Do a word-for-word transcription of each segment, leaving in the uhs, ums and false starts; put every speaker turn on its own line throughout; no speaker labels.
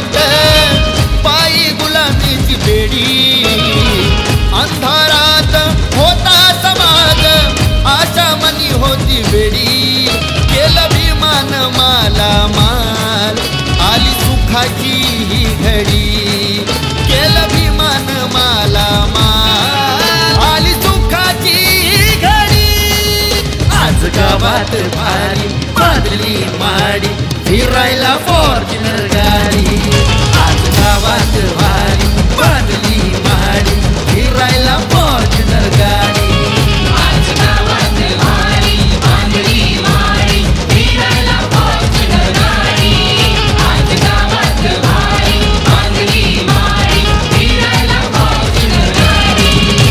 होत पायी गुलामीची बेडी अंधारात होता समाज आशा मनी होती वेडी केलं विमान माला माल आली सुखाची ही घडी केलं विमान माला माल आली सुखाची ही घडी आज गावात भारी बादली माडी फिरायला फॉर्च्युनर गाडी आज गावात भारी बादली माडी फिरायला फॉर्च्युनर गाडी
आज गावात भारी बांधली माडी फिरायला फॉर्च्युनर गाडी आज गावात भारी बांधली माडी फिरायला फॉर्च्युनर गाडी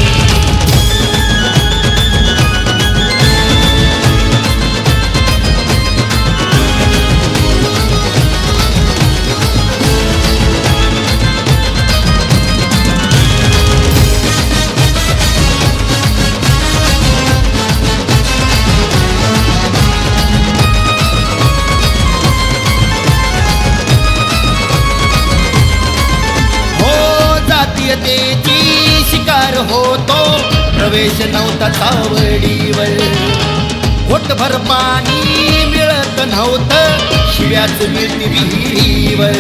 जातीयतेची शिकार होतो प्रवेश नव्हता चावडीवर घोटभर पाणी मिळत नव्हतं शिव्याच मिळती विहिरीवर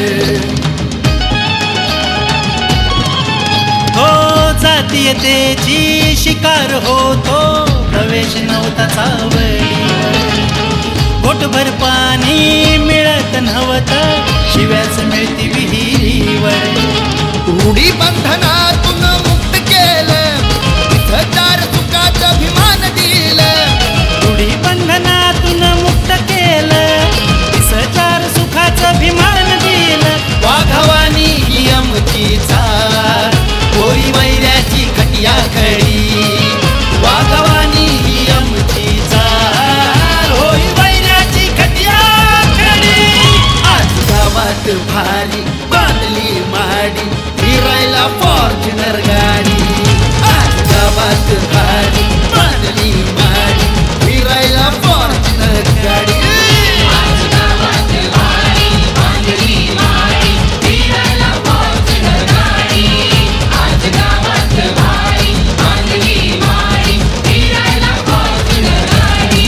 हो जातीयतेची शिकार होतो प्रवेश नव्हता चावडीवर घोटभर पाणी मिळत नव्हतं शिव्याच मिळती विहिरीवर
रूढी बंधनातून मुक्त केलं हजार सुखाचं अभिमान दिलं
रूढी बंधनातून मुक्त केलं हजार सुखाचं अभिमान दिलं
वाघवानी ही आमची चाल होई वैऱ्याची खटिया खडी वाघवानी ही आमची चाल होई वैऱ्याची खटिया खडी आज गावात भारी बादली माडी फिरायला फॉर्च्युनर गाडी आज गावात भारी बादली माडी फिरायला फॉर्च्युनर गाडी
आज गावात भारी बांधली माडी फिरायला फॉर्च्युनर गाडी आज गावात भारी बांधली माडी फिरायला फॉर्च्युनर गाडी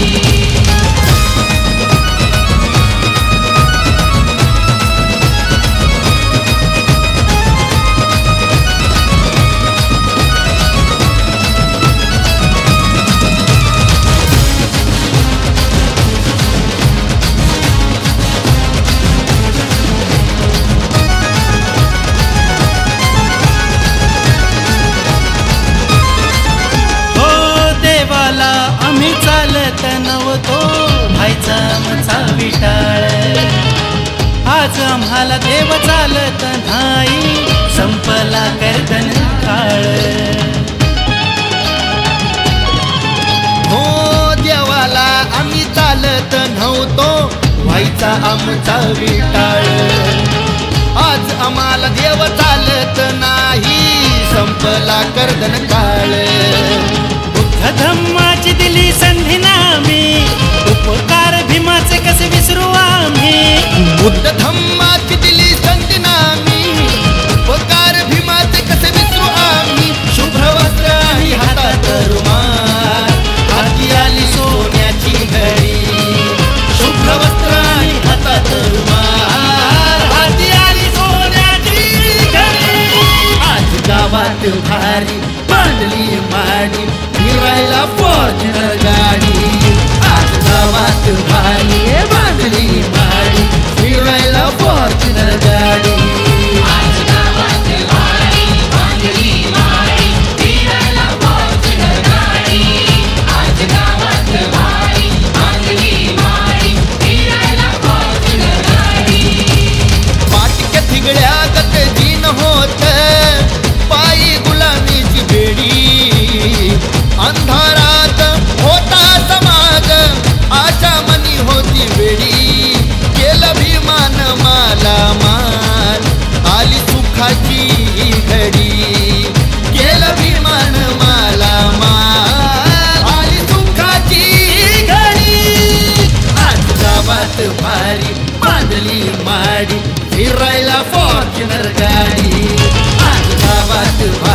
हो देवाला आम्ही चालत नव्हतो व्हायचा आमचा विटाळ आज आम्हाला देव चालत नाही संपला कर्दन काळ
हो देवाला आम्ही चालत नव्हतो व्हायचा आमचा विटाळ आज आम्हाला देव चालत नाही संपला कर्दन काळ
बुद्ध धम्माची दिली संधी नामी उपकार भीमाचे कसे विसरू आम्ही
बुद्ध धम्माची दिली संधी नामी उपकार भीमाचे कसे विसरू आम्ही शुभ्र वस्त्र आणि हातात रुमाल हाती आली सोन्याची घडी शुभ्र वस्त्र आणि हातात रुमाल हाती आली सोन्याची घडी आज गावात भारी बांधली माडी फिरायला फॉर्च्युनर गाडी आज गावात भारी बांधली माडी फिरायला फॉर्च्युनर फॉर्च्युनर गाडी आज गावात